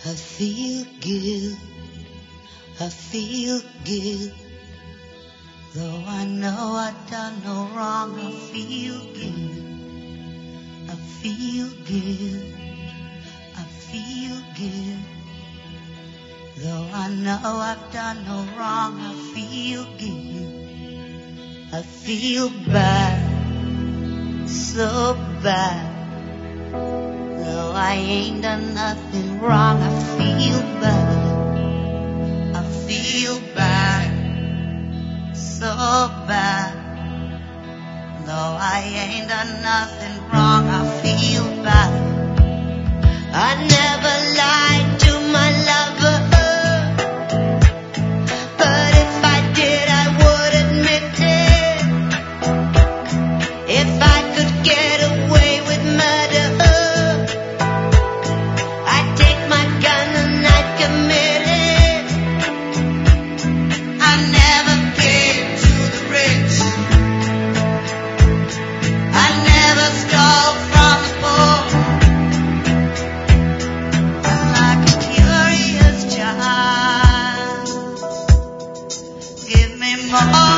I feel good, I feel good. Though I know I've done no wrong, I feel good, I feel good, I feel good. Though I know I've done no wrong, I feel good. I feel bad, so bad. Though I ain't done nothing wrong, I feel bad. I feel bad, so bad. Though I ain't done nothing wrong, I feel bad. I never lied to my lover, but if I did, I would admit it. If I could get away with murder, I'd take my gun and I'd commit it. I never gave to the rich, I never stole from the poor. I'm like a curious child. Give me more.